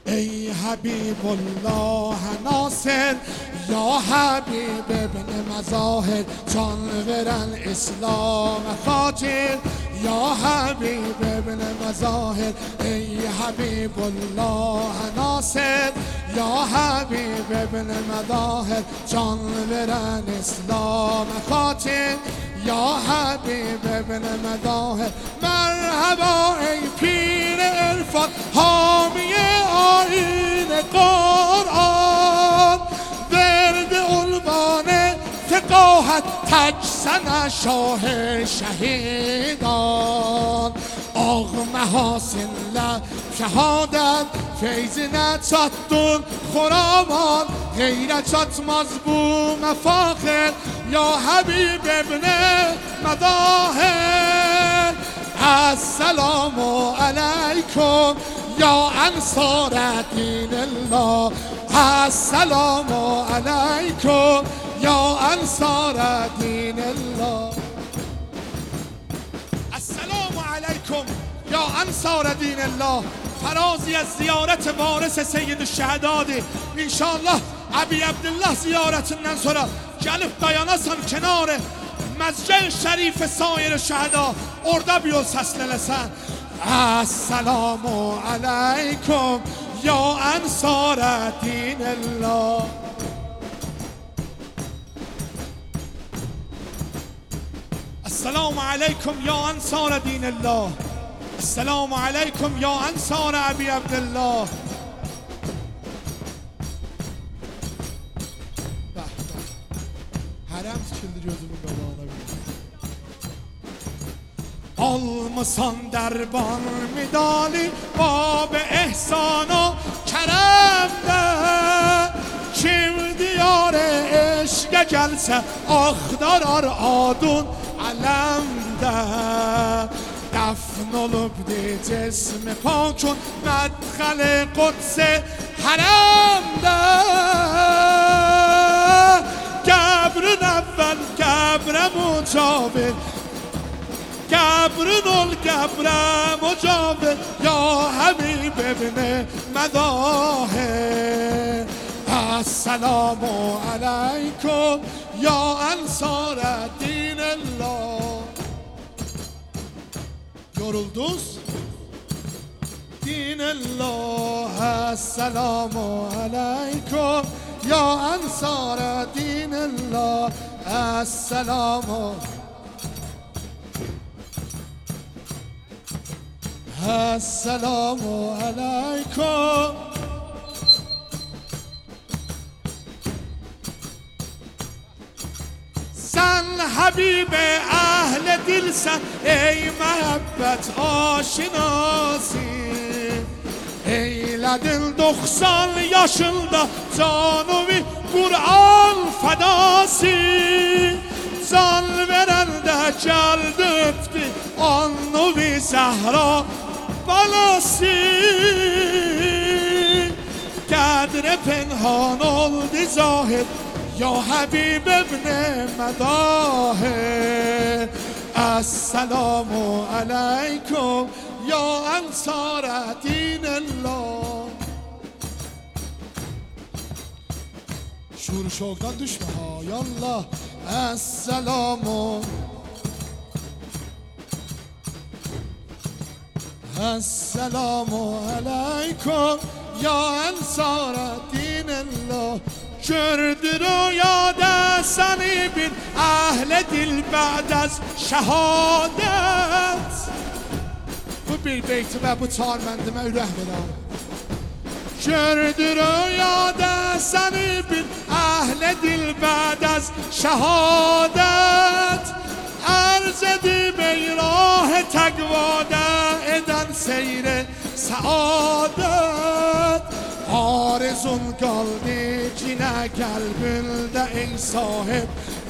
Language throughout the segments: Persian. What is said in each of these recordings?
ای حبیب الله ناصر یا حبیب ابن مظاهر جانور الاسلام خاطر یا حبیب ابن مظاهر ای حبیب الله ناصر یا حبیب ابن مظاهر جانور الاسلام خاطر یا حبیب ابن مظاهر مرحبا ای پیر عرفان حامی آیین قرآن ورد عنوان فقاهت تجسن شاه شهیدان آق محاسن لب شهادت فیض نتشتون خرامان غیرتت مظبوم فاخر یا حبیب ابن مظاهر السلام علیکم یا انصار دین الله السلام علیکم یا انصار دین الله السلام علیکم یا انصار دین الله فرازی از زیارت وارث سید الشهداء انشاءالله ابی عبدالله ziyaretиnden sonra gelip dayanasam kenarı Mescid Şerif sair şehada orada bir yol səslələsən Esselamu aleykum ya ensar dinillah Esselamu aleykum ya ensar dinillah Esselamu aleykum ya ensar Abi Abdullah Harem çıldırıyordu bu galana Almasan derban medali bab ehsan و کرمde Kim diyar eşke gelse aktarar adun alemde Dfn olubdi cismi pakun medxal قدس حرمde Qəbrin əvvəl qəbrə mücavir Qəbrin ol qəbrə mücavir Ya Həbib ibn Məzahir Esselamu aleykum Ya ensar dinillah Yoruldunuz? Dinillah Esselamu aleykum Ya ensar dinillah Esselamu Esselamu aleykum Sen Habib ehl dilsen ey mehabbet aşinası Eyledin 90 yaşında canımı Kur'an fedası Can veren de geldi öptü Annu Zehra balası Kadre penhan oldu zahir Ya Habib ibn Medahir Esselamu aleykum Ya ensar dinillah Şuur şoktan düşme ha yallah Esselamu Esselamu aleykum Ya ensar dinillah Gördü rüyada seni bir ahle dil ba'd az şehadet Bu bir beytime bu tarmendime ürək verəm Gördü rüyada seni bir ahle dil ba'd az şehadet Arz edib ey rah təqvada eden seyre saadet Arzun qaldı cinə qəlbində ey sahib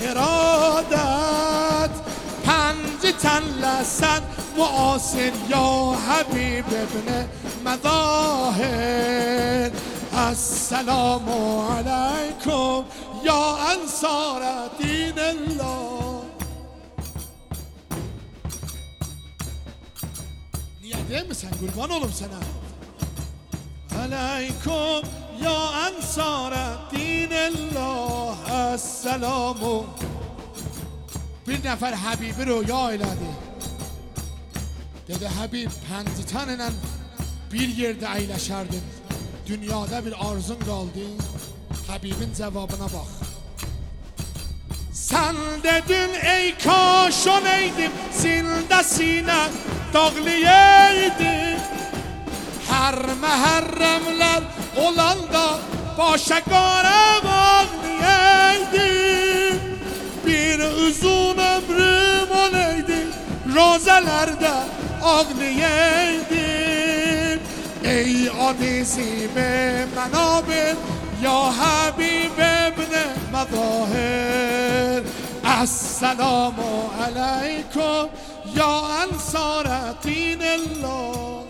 iradet Pənci tənləsən müasir ya Habib ibn Məzahir Esselamu aleykum ya ensar dinillah Niye değil mi sen kurban olum sana علیکم یا انصار دین الله السلام. Bir nefer Habibi rüya eylədi. Dedi Habib, pəncitənlə bir yerdə əyləşərdin, dünyada bir arzun qaldı. Habibin cevabına bax. Sen dedin ey kaş olaydım, zildə sinə dağlayaydım. Hər məhərrəmlər olanda başa qarab ağlayaydım. Bir uzun ömrüm olaydı, rozalarda ağlayaydım. Ey azizim menabim, ya Habib ibn Mezahir. Esselamu aleykum ya ensar dinillah.